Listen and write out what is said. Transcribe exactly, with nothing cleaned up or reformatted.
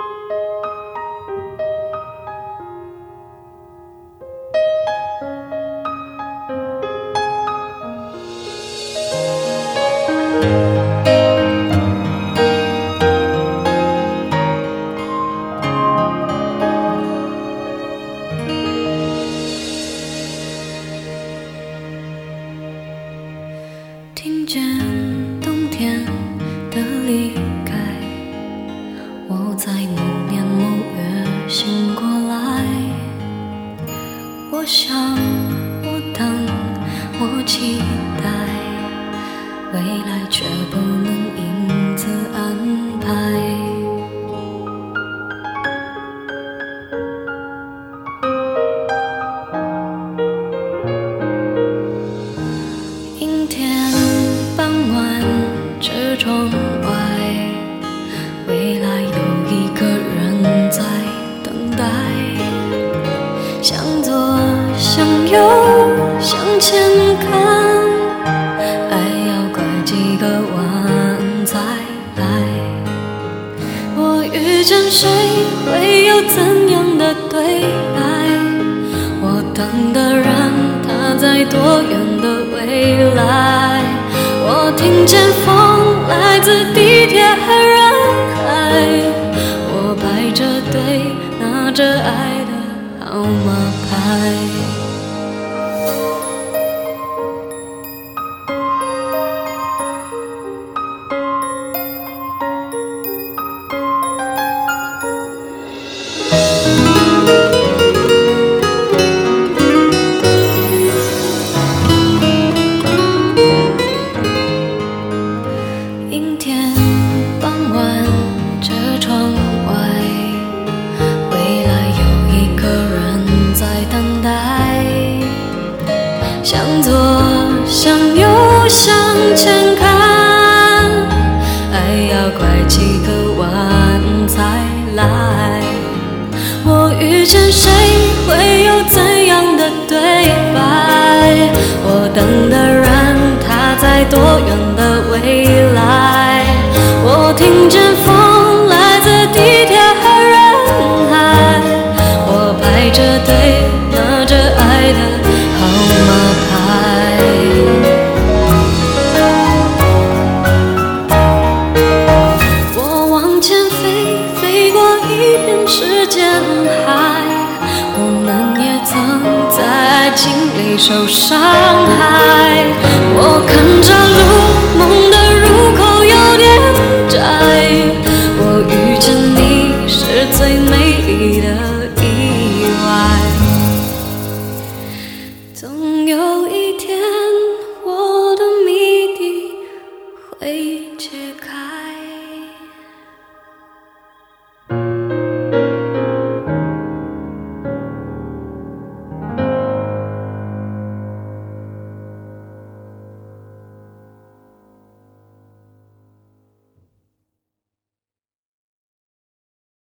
听见冬天的离开，我在某年某月醒过来。我想，我等，我期待，未来却不能因此安排。阴天傍晚，这窗外，未来有一个人在等待。向左，向右，向前看，爱要拐几个弯才来。我遇见谁，会有怎样的对白？我等的人，他在多远的未来？我听见风来自地铁和人海，我排着队拿着爱的号码牌。阴天傍晚，这窗外，未来有一个人在等待。向左，向右，向前看，爱要拐几个弯才来。我遇见谁，会有怎样的对白？我等的人，他在多远的未来？我听见风来自地铁和人海，我排着队拿着爱的号码牌。我往前飞，飞过一片时间海，我们也曾在爱情里受伤害。我看着路，梦的入口有点窄，我遇见你是最美丽的意外。总有一天，我的谜底会